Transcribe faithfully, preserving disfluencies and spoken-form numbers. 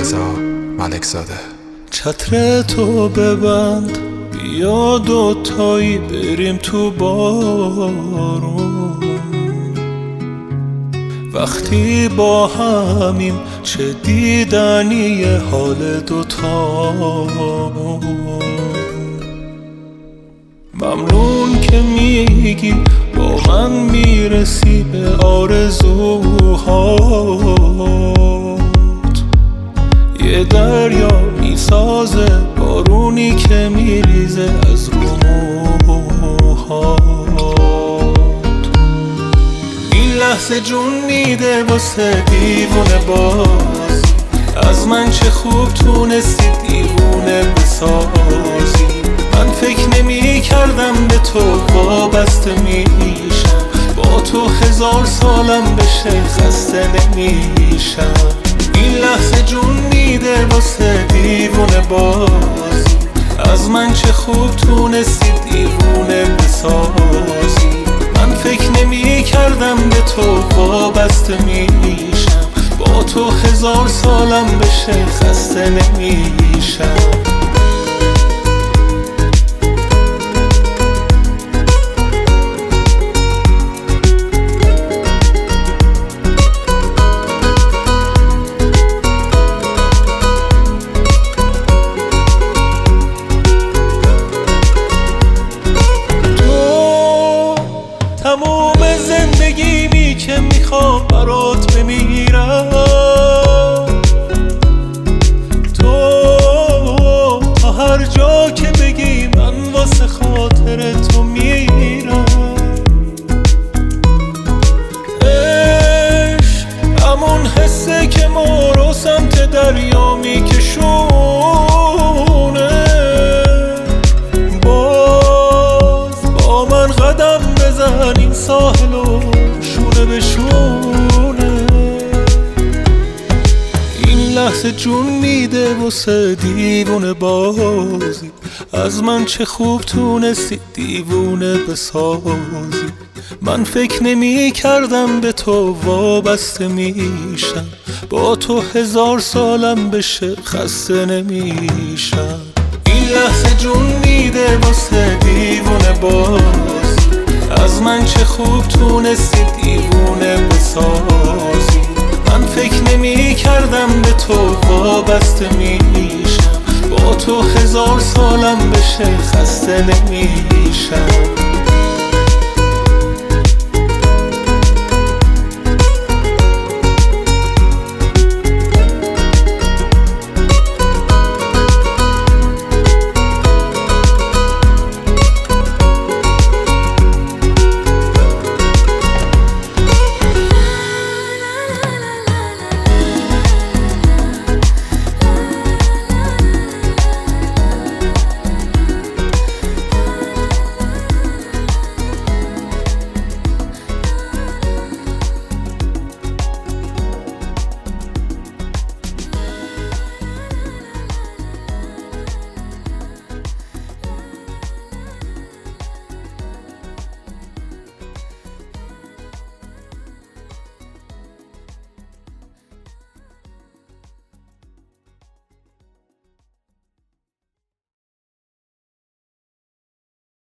رضا ملکزاده. چتر تو ببند بیا دوتایی بریم تو بارون، وقتی با همیم چه دیدنی حال دوتامون. ممنون که میگی با من میرسی به آرزوهات، یه دریا میسازه بارونی که میریزه از رو موهات. این لحظه جون میده واسه دیوونه باز، از من چه خوب تونستی دیوونه بسازی. من فکر نمی کردم به تو وابسته میشم، با تو هزار سالم بشه خسته نمیشم. این لحظه جون میده واسه دیوونه باز، از من چه خوب تونستی دیوونه بسازی. من فکر نمی کردم به تو وابسته میشم، با تو هزار سالم بشه خسته نمیشم. تموم زندگیمی که میخوام برات بمیرم، تو تا هر جا که بگی من واسه خاطر تو میرم. عشق همون حسه که ما رو سمت دریا میکشونه، باز با من قدم بزن این ساحلو شونه به شونه. این لحظه جون میده واسه دیوونه بازی، از من چه خوب تونستی دیوونه بسازی. من فکر نمی کردم به تو وابسته میشم، با تو هزار سالم بشه خسته نمیشم. این لحظه جون میده واسه دیوونه باز، از من چه خوب تونستی دیوونه بسازی. من فکر نمی کردم به تو وابسته میشم، با تو هزار سالم بشه خسته نمیشم.